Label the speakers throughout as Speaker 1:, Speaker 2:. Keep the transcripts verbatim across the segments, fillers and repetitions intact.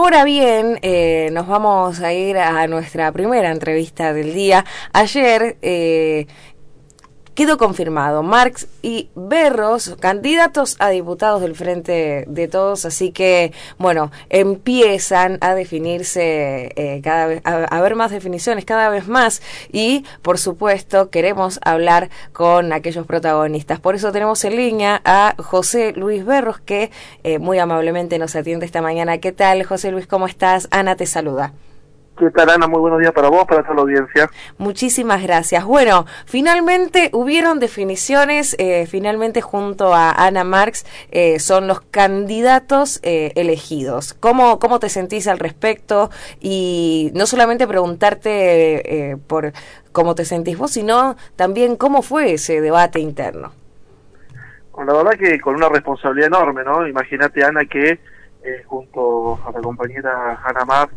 Speaker 1: Ahora bien, eh, nos vamos a ir a nuestra primera entrevista del día. Ayer eh, quedó confirmado Marx y Berros, candidatos a diputados del Frente de Todos, así que, bueno, empiezan a definirse eh, cada vez, a, a ver más definiciones cada vez más y, por supuesto, queremos hablar con aquellos protagonistas. Por eso tenemos en línea a José Luis Berros, que eh, muy amablemente nos atiende esta mañana. ¿Qué tal, José Luis? ¿Cómo estás? Ana te saluda.
Speaker 2: ¿Qué tal, Ana? Muy buenos días para vos, para toda la audiencia.
Speaker 1: Muchísimas gracias. Bueno, finalmente hubieron definiciones, eh, finalmente junto a Ana Marx eh, son los candidatos eh, elegidos. ¿Cómo, ¿Cómo te sentís al respecto? Y no solamente preguntarte eh, por cómo te sentís vos, sino también cómo fue ese debate interno.
Speaker 2: Bueno, la verdad que con una responsabilidad enorme, ¿no? Imagínate, Ana, que eh, junto a la compañera Ana Marx,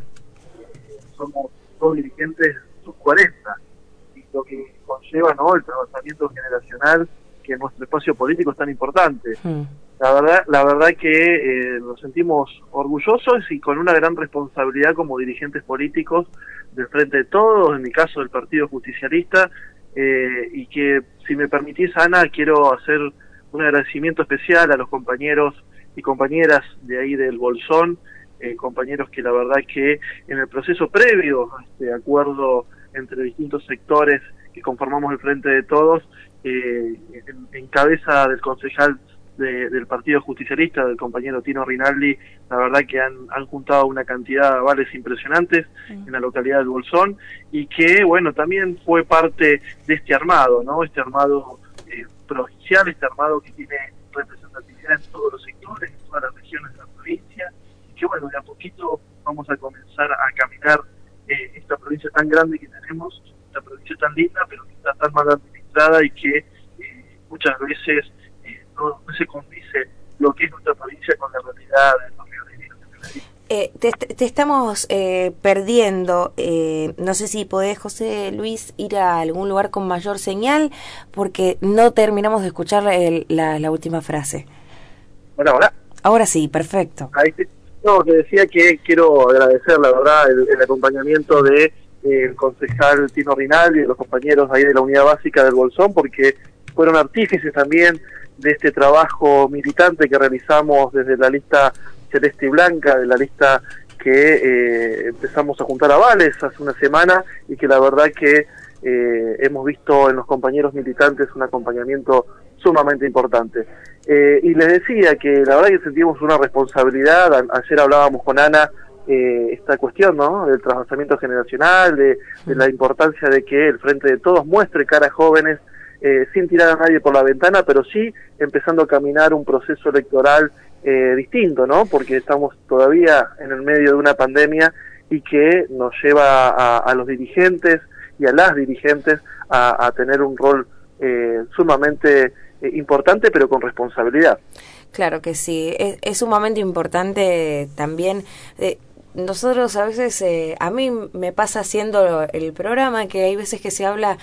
Speaker 2: somos dos dirigentes sub cuarenta, y lo que conlleva, ¿no?, el trabajamiento generacional que en nuestro espacio político es tan importante. Mm. La verdad, la verdad que eh, nos sentimos orgullosos y con una gran responsabilidad como dirigentes políticos del Frente de Todos, en mi caso del Partido Justicialista, eh, y que, si me permitís, Ana, quiero hacer un agradecimiento especial a los compañeros y compañeras de ahí del Bolsón, Eh, compañeros que la verdad que en el proceso previo a este acuerdo entre distintos sectores que conformamos el Frente de Todos, eh, en, en cabeza del concejal de, del Partido Justicialista, del compañero Tino Rinaldi, la verdad que han, han juntado una cantidad de avales impresionantes mm. en la localidad del Bolsón, y que, bueno, también fue parte de este armado, ¿no? Este armado eh, provincial, este armado que tiene representatividad en todos los sectores, en todas las regiones de la provincia, que bueno, de a poquito vamos a comenzar a caminar eh, esta provincia tan grande que tenemos, esta provincia tan linda, pero que está tan mal administrada y que eh, muchas veces eh, no, no se condice lo que es nuestra provincia con la realidad de los rioneros.
Speaker 1: Eh, te, te estamos eh, perdiendo, eh, no sé si podés, José Luis, ir a algún lugar con mayor señal, porque no terminamos de escuchar el, la, la última frase.
Speaker 2: Bueno, ahora.
Speaker 1: Ahora sí, perfecto.
Speaker 2: Ahí te... No, te decía que quiero agradecer, la verdad, el, el acompañamiento de eh, el concejal Tino Rinaldi y de los compañeros ahí de la unidad básica del Bolsón, porque fueron artífices también de este trabajo militante que realizamos desde la lista celeste y blanca, de la lista que eh, empezamos a juntar avales hace una semana, y que la verdad que eh, hemos visto en los compañeros militantes un acompañamiento sumamente importante. Eh, y les decía que la verdad que sentimos una responsabilidad. A, ayer hablábamos con Ana eh, esta cuestión, ¿no?, del trasvasamiento generacional, de, de la importancia de que el Frente de Todos muestre caras jóvenes, eh, sin tirar a nadie por la ventana, pero sí empezando a caminar un proceso electoral eh, distinto, ¿no?, porque estamos todavía en el medio de una pandemia y que nos lleva a, a los dirigentes y a las dirigentes a, a tener un rol eh, sumamente importante, pero con responsabilidad.
Speaker 1: Claro que sí, es, es sumamente importante también. Eh, nosotros a veces, eh, a mí me pasa haciendo el programa que hay veces que se habla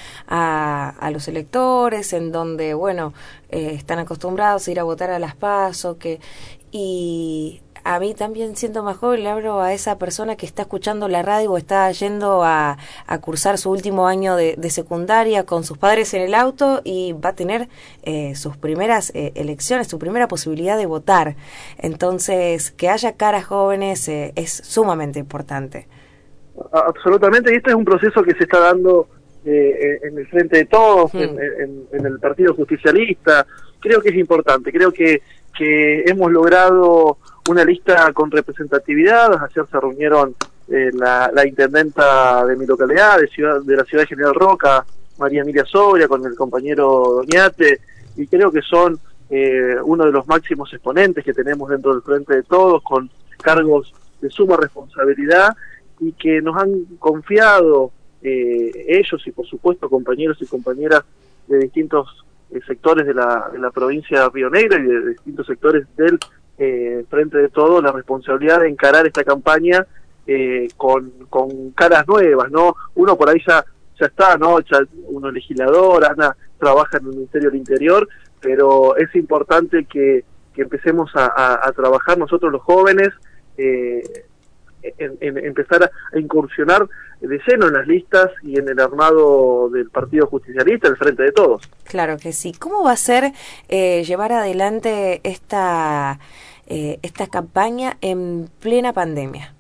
Speaker 1: a, a los electores, en donde, bueno, eh, están acostumbrados a ir a votar a las PASO, que y a mí también, siento más joven, le hablo a esa persona que está escuchando la radio o está yendo a, a cursar su último año de, de secundaria con sus padres en el auto y va a tener eh, sus primeras eh, elecciones, su primera posibilidad de votar. Entonces, que haya caras jóvenes eh, es sumamente importante.
Speaker 2: Absolutamente, y este es un proceso que se está dando eh, en el Frente de Todos, hmm. en, en, en el Partido Justicialista. Creo que es importante, creo que, que hemos logrado una lista con representatividad. Ayer se reunieron eh, la, la intendenta de mi localidad, de, ciudad, de la ciudad de General Roca, María Emilia Soria, con el compañero Doñate, y creo que son eh, uno de los máximos exponentes que tenemos dentro del Frente de Todos, con cargos de suma responsabilidad, y que nos han confiado eh, ellos y por supuesto compañeros y compañeras de distintos eh, sectores de la, de la provincia de Río Negro y de, de distintos sectores del Eh, Frente de Todo, la responsabilidad de encarar esta campaña eh, con, con caras nuevas, ¿no? Uno por ahí ya ya está, ¿no? Ya uno es legislador, Ana trabaja en el Ministerio del Interior, pero es importante que, que empecemos a, a, a trabajar nosotros los jóvenes eh, en, en empezar a, a incursionar de lleno en las listas y en el armado del Partido Justicialista, el Frente de Todos.
Speaker 1: Claro que sí. ¿Cómo va a ser eh, llevar adelante esta, eh, esta campaña en plena pandemia?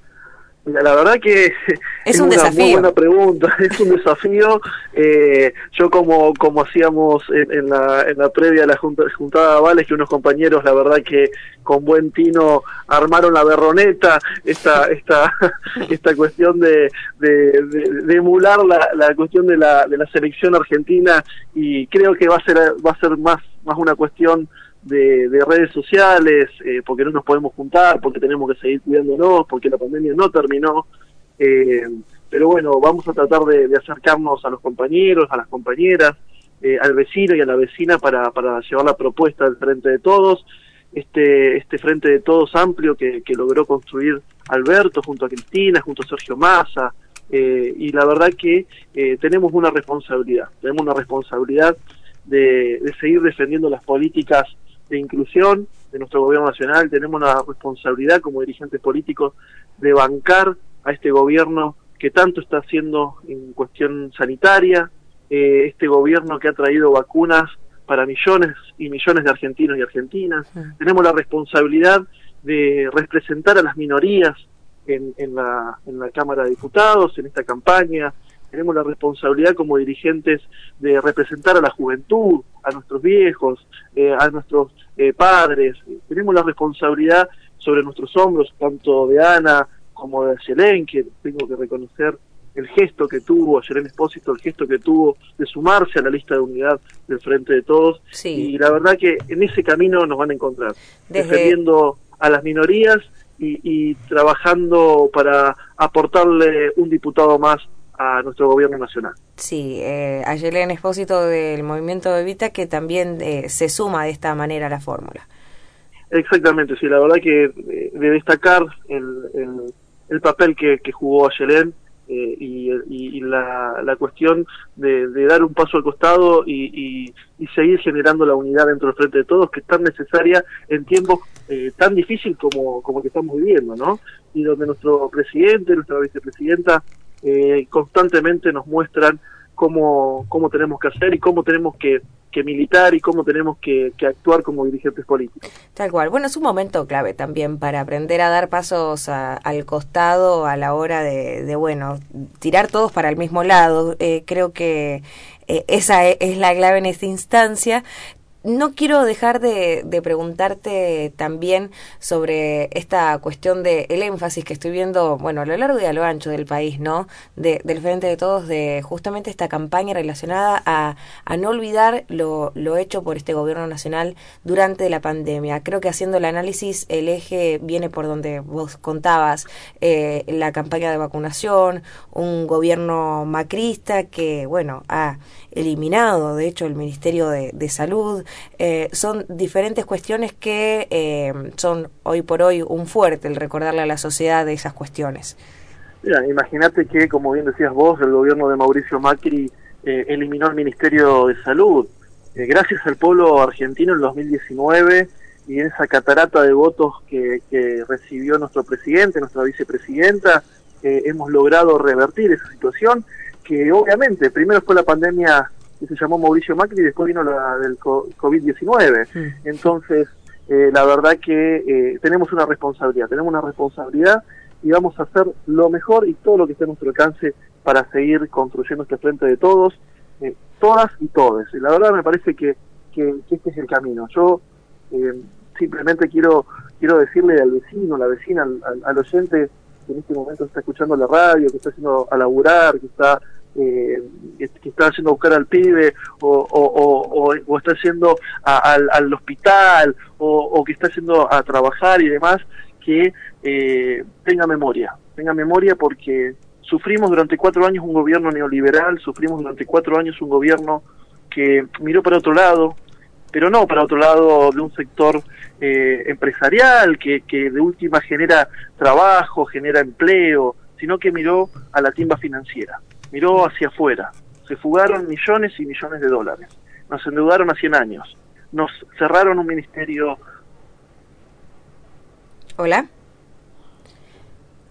Speaker 2: Mira, la verdad que
Speaker 1: es,
Speaker 2: es
Speaker 1: un
Speaker 2: una
Speaker 1: desafío.
Speaker 2: muy buena pregunta, es un desafío. Eh, yo como como hacíamos en, en la en la previa a la junta, juntada de avales, que unos compañeros, la verdad que con buen tino armaron la berroneta, esta esta esta cuestión de de, de, de emular la, la cuestión de la de la selección argentina, y creo que va a ser va a ser más más una cuestión De, de redes sociales, eh, porque no nos podemos juntar, porque tenemos que seguir cuidándonos, porque la pandemia no terminó, eh, pero bueno, vamos a tratar de, de acercarnos a los compañeros, a las compañeras, eh, al vecino y a la vecina para, para llevar la propuesta del Frente de Todos, este, este Frente de Todos amplio que, que logró construir Alberto junto a Cristina, junto a Sergio Massa, eh, y la verdad que eh, tenemos una responsabilidad, tenemos una responsabilidad de, de seguir defendiendo las políticas de inclusión de nuestro gobierno nacional. Tenemos una responsabilidad como dirigentes políticos de bancar a este gobierno que tanto está haciendo en cuestión sanitaria, eh, este gobierno que ha traído vacunas para millones y millones de argentinos y argentinas. Sí. Tenemos la responsabilidad de representar a las minorías en, en, la, en la Cámara de Diputados, en esta campaña. Tenemos la responsabilidad como dirigentes de representar a la juventud, a nuestros viejos, eh, a nuestros eh, padres. Tenemos la responsabilidad sobre nuestros hombros, tanto de Ana como de Ayelén, que tengo que reconocer el gesto que tuvo, Ayelén Espósito, el gesto que tuvo de sumarse a la lista de unidad del Frente de Todos. Sí. Y la verdad que en ese camino nos van a encontrar, Desde... defendiendo a las minorías y, y trabajando para aportarle un diputado más a nuestro gobierno nacional.
Speaker 1: Sí, eh, Ayelén Espósito del Movimiento Evita, que también eh, se suma de esta manera a la fórmula.
Speaker 2: Exactamente, sí, la verdad que eh, de destacar el, el, el papel que, que jugó Ayelén eh, y, y, y la, la cuestión de, de dar un paso al costado y, y, y seguir generando la unidad dentro del Frente de Todos, que es tan necesaria en tiempos eh, tan difíciles como, como el que estamos viviendo, ¿no? Y donde nuestro presidente, nuestra vicepresidenta, Eh, constantemente nos muestran cómo, cómo tenemos que hacer y cómo tenemos que, que militar y cómo tenemos que, que actuar como dirigentes políticos.
Speaker 1: Tal cual. Bueno, es un momento clave también para aprender a dar pasos a, al costado a la hora de, de, bueno, tirar todos para el mismo lado. Eh, creo que eh, esa es, es la clave en esta instancia. No quiero dejar de, de preguntarte también sobre esta cuestión de el énfasis que estoy viendo, bueno, a lo largo y a lo ancho del país, ¿no? De, del Frente de Todos, de justamente esta campaña relacionada a, a no olvidar lo, lo hecho por este gobierno nacional durante la pandemia. Creo que haciendo el análisis, el eje viene por donde vos contabas, eh, la campaña de vacunación, un gobierno macrista que, bueno, ha eliminado, de hecho, el Ministerio de, de Salud. Eh, son diferentes cuestiones que eh, son hoy por hoy un fuerte el recordarle a la sociedad de esas cuestiones.
Speaker 2: Mira, imagínate que, como bien decías vos, el gobierno de Mauricio Macri eh, eliminó el Ministerio de Salud. Eh, gracias al pueblo argentino en dos mil diecinueve y en esa catarata de votos que, que recibió nuestro presidente, nuestra vicepresidenta, eh, hemos logrado revertir esa situación que obviamente primero fue la pandemia que se llamó Mauricio Macri y después vino la del COVID diecinueve. Sí. Entonces, eh, la verdad que eh, tenemos una responsabilidad, tenemos una responsabilidad y vamos a hacer lo mejor y todo lo que esté a nuestro alcance para seguir construyendo este Frente de Todos, eh, todas y todes. Y la verdad me parece que, que, que este es el camino. Yo eh, simplemente quiero quiero decirle al vecino, a la vecina, al, al, al oyente que en este momento está escuchando la radio, que está haciendo a laburar, que está eh, que está haciendo a buscar al pibe o, o, o, o, o está yendo a, al, al hospital o, o que está yendo a trabajar y demás, que eh, tenga memoria, tenga memoria porque sufrimos durante cuatro años un gobierno neoliberal, sufrimos durante cuatro años un gobierno que miró para otro lado, pero no para otro lado de un sector eh, empresarial que, que de última genera trabajo, genera empleo, sino que miró a la timba financiera, miró hacia afuera. Se fugaron millones y millones de dólares, nos endeudaron a cien años, nos cerraron un ministerio.
Speaker 1: Hola.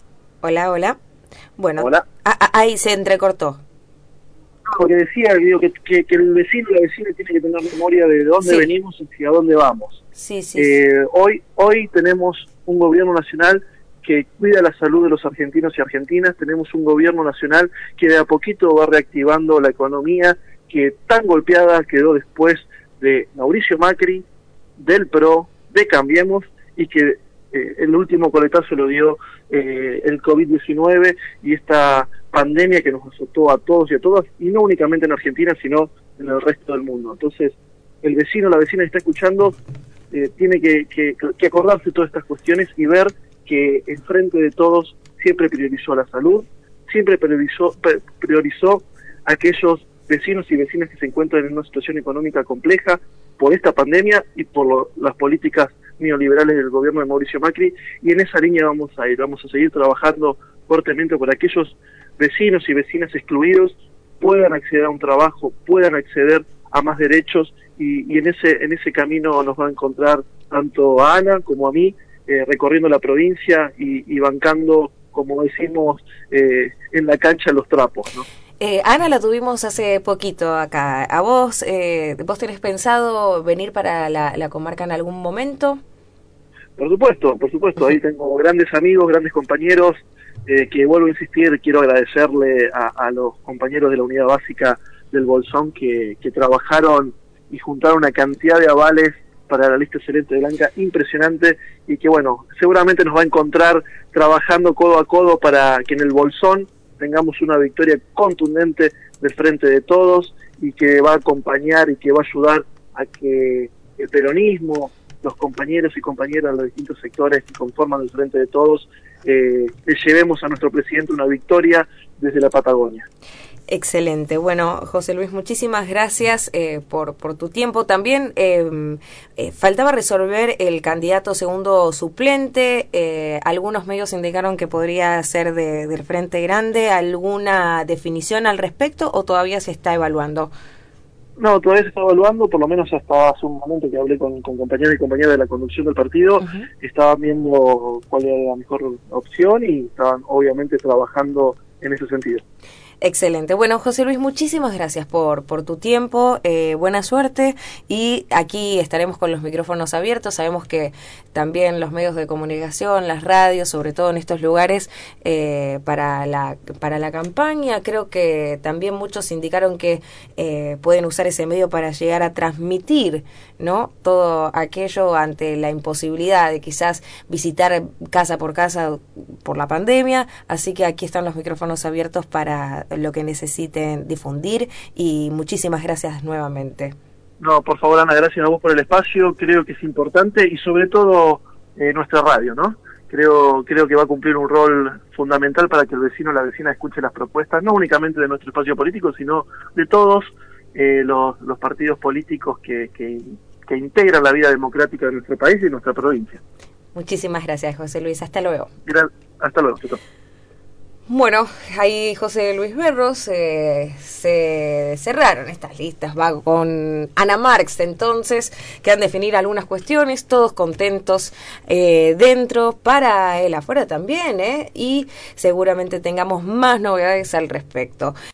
Speaker 1: Hola, hola. Bueno,
Speaker 2: Hola.
Speaker 1: Ah, ah, ahí se entrecortó.
Speaker 2: Porque decía, digo, que, que, que el vecino y la vecina tiene que tener memoria de dónde
Speaker 1: Sí.
Speaker 2: venimos y hacia dónde vamos.
Speaker 1: Sí, sí,
Speaker 2: Eh,
Speaker 1: sí.
Speaker 2: hoy, hoy tenemos un gobierno nacional que cuida la salud de los argentinos y argentinas, tenemos un gobierno nacional que de a poquito va reactivando la economía, que tan golpeada quedó después de Mauricio Macri, del P R O, de Cambiemos, y que eh, el último coletazo lo dio eh, el COVID diecinueve y esta pandemia que nos azotó a todos y a todas, y no únicamente en Argentina, sino en el resto del mundo. Entonces, el vecino, la vecina que está escuchando, eh, tiene que, que, que acordarse de todas estas cuestiones y ver que el Frente de Todos siempre priorizó la salud, siempre priorizó, priorizó a aquellos vecinos y vecinas que se encuentran en una situación económica compleja por esta pandemia y por lo, las políticas neoliberales del gobierno de Mauricio Macri, y en esa línea vamos a ir, vamos a seguir trabajando fuertemente por aquellos vecinos y vecinas excluidos puedan acceder a un trabajo, puedan acceder a más derechos, y, y en ese en ese camino nos va a encontrar tanto a Ana como a mí, eh, recorriendo la provincia y, y bancando, como decimos eh, en la cancha, los trapos, ¿no?
Speaker 1: Eh, Ana la tuvimos hace poquito acá. ¿A vos, eh, vos tenés pensado venir para la, la comarca en algún momento?
Speaker 2: Por supuesto, por supuesto, ahí tengo grandes amigos, grandes compañeros, eh, que vuelvo a insistir, quiero agradecerle a, a los compañeros de la unidad básica del Bolsón que, que trabajaron y juntaron una cantidad de avales para la lista Celeste Blanca impresionante, y que bueno, seguramente nos va a encontrar trabajando codo a codo para que en el Bolsón tengamos una victoria contundente del Frente de Todos, y que va a acompañar y que va a ayudar a que el peronismo, los compañeros y compañeras de los distintos sectores que conforman el Frente de Todos, eh, le llevemos a nuestro presidente una victoria desde la Patagonia.
Speaker 1: Excelente. Bueno, José Luis, muchísimas gracias eh, por, por tu tiempo. También eh, eh, faltaba resolver el candidato segundo suplente. Eh, algunos medios indicaron que podría ser de, del Frente Grande. ¿Alguna definición al respecto o todavía se está evaluando?
Speaker 2: No, todavía se está evaluando, por lo menos hasta hace un momento que hablé con, con compañeros y compañeras de la conducción del partido, uh-huh. Estaban viendo cuál era la mejor opción y estaban obviamente trabajando en ese sentido.
Speaker 1: Excelente. Bueno, José Luis, muchísimas gracias por, por tu tiempo, eh, buena suerte, y aquí estaremos con los micrófonos abiertos. Sabemos que también los medios de comunicación, las radios, sobre todo en estos lugares, eh, para la para la campaña, creo que también muchos indicaron que eh, pueden usar ese medio para llegar a transmitir, ¿no?, todo aquello ante la imposibilidad de quizás visitar casa por casa por la pandemia. Así que aquí están los micrófonos abiertos para lo que necesiten difundir, y muchísimas gracias nuevamente.
Speaker 2: No, por favor, Ana, gracias a vos por el espacio. Creo que es importante, y sobre todo eh, nuestra radio, ¿no? Creo creo que va a cumplir un rol fundamental para que el vecino o la vecina escuche las propuestas, no únicamente de nuestro espacio político, sino de todos eh, los, los partidos políticos que, que, que integran la vida democrática de nuestro país y de nuestra provincia.
Speaker 1: Muchísimas gracias, José Luis. Hasta luego.
Speaker 2: Gra- hasta luego. Chau.
Speaker 1: Bueno, ahí José Luis Berros, eh, se cerraron estas listas, va con Ana Marx, entonces, quedan definir algunas cuestiones, todos contentos eh, dentro, para el afuera también, eh, y seguramente tengamos más novedades al respecto.